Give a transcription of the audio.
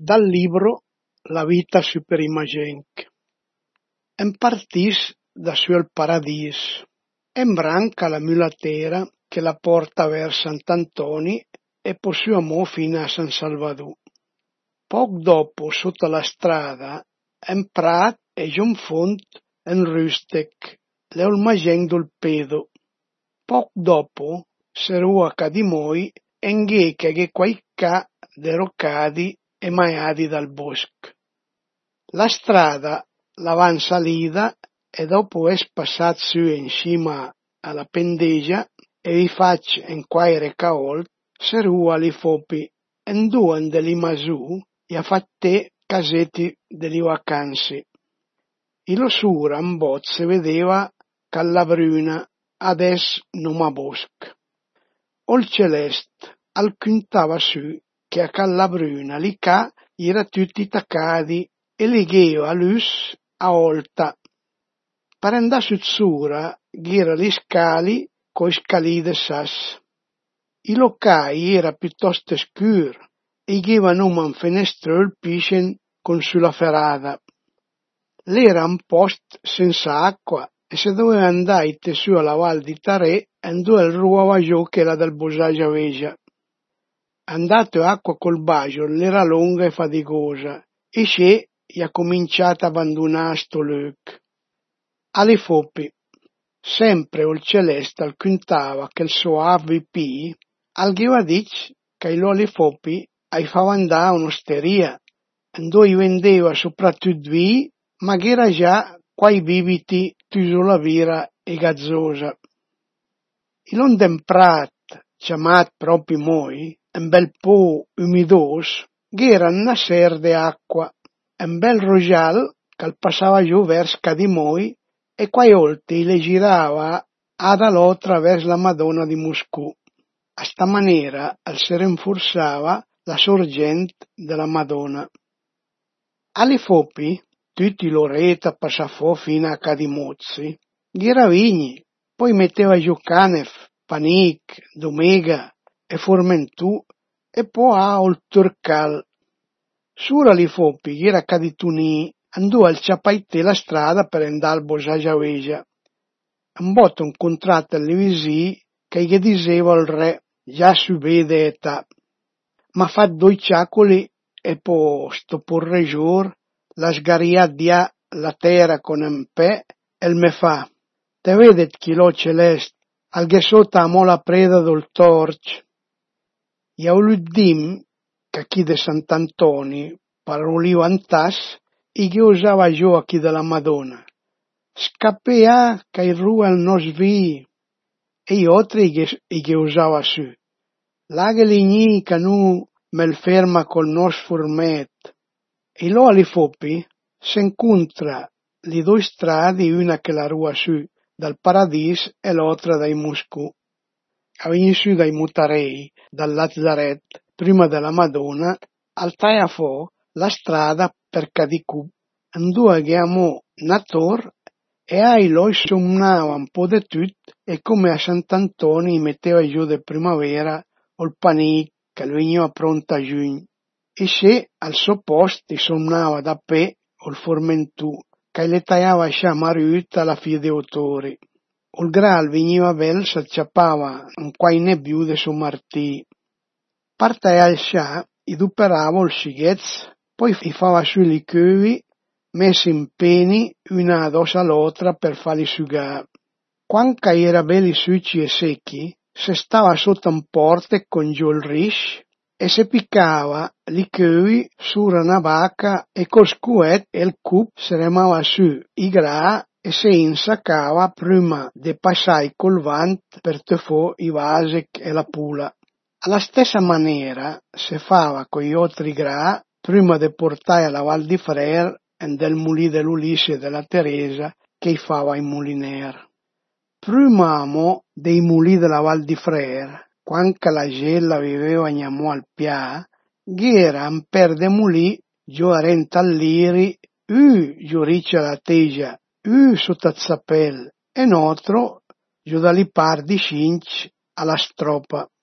Dal libro La vita superimagenc. En partís da suel paradís. En branca la mulatera che la porta vers Sant'Antoni e po suo amor fino a San Salvador. Poc dopo, sotto la strada, en prat e giun font en rustec, leol magen dul pedo. Poc dopo, serua cadimoi, enghe che quaicà de rocadi e maiadi dal bosc. La strada l'avan salida e dopo es passat su in cima alla pendegia e vi fac en quaire caolt, serua li fopi en duen de li masù e a fatte casetti de li vacanze. I lo sura in bot se vedeva calla bruna ades numa bosc. Ol celest al cuntava su che a calla bruna li ca era tutti taccadi e li gheva lus a olta. Per andà su sura gh'era li scali coi scali de sas. I locai era piuttosto scur e gheva numa un fenestrol piscen con sulla ferrada. L'era un post senza acqua e se doveva andare su alla val di Tarè andò il ruava giù che era del Bosagia Vegia. Andato acqua col bagio l'era lunga e faticosa e c'è e ha cominciato a abbandonare sto loc. Alle fopi, sempre il celeste al contava che il suo AVP al gheva dic che lo alle fopi ai fava andare a un'osteria, dove vendeva soprattutto vi, ma che era già quai bibiti tuso vira e gazzosa. Il ondemprat, chiamat proprio moi, un bel po' umidos, che era una ser de acqua, un bel rojal che passava giù vers Cadimoi e quai oltre le girava ad all'altra vers la Madonna di Moscou. A sta maniera se rinforzava la sorgente della Madonna. Alle fopi, tutti l'oretta passafò fino a Cadimozzi, Ghiravigni, poi metteva giù Canef, Panic, Domega e Formentù e poi a Olturcal. Sura li fopi, gh'era Cadituni, andò al ciapaite la strada per andare al Bosagia Vegia. Un botto incontrato alle visì che gli diceva il re, già su vede età, ma fa due ciacoli e poi sto porre giur, la sgariadia la terra con un pe e il me fa. Te vedet chi lo celest, al che sotto amo la preda del torch. E a l'uddim, che chi de Sant'Antoni, paroliva antas, e che usava giù a chi della Madonna. Scappea che il rua il nos vi, e altri che usava su. Laghe ligni che nu mel ferma col nos furmet. E lo ali fopi s'incontra le due strade, una che la rua su dal Paradis e l'altra dai Moscou. A venire su dai Mutarei, dal Lazzaret, prima della Madonna, al Taiafò la strada per Cadicù. Andò che amò Nator e ai loi somnava un po' di tutto e come a Sant'Antoni metteva giù di primavera o il panic che veniva pronta a giugno. E se al suo posto somnava da pe o il Formentù che le tagliava scia mariutta alla fine di autori. O il Graal veniva bel s'acciappava un quai nebbiù de suo martì. Parte al scia, i duperava il scighezz, poi i fava su i cuvi, messi in peni una addosso all'altra per farli sugare. Quando era belli succi e secchi, se stava sotto un porte con giù il risch e se piccava li cuvi su una vacca e col scuet e il cup se remava su i gra e se insaccava prima de passare col vant per tefò i vasi e la pula. Alla stessa maniera se fava con gli altri gra prima de portare alla Val di Frer e del mulì dell'Ulisse e della Teresa che fava i muliner. Prima mo dei mulì della Val di Frer, quando la gella viveva gnamò al pià, gh'era un per de mulì giù a Rentalliri, giù riccia la tegia, sotto a Zappel, e nostro giù da li par di Cinci alla Stropa.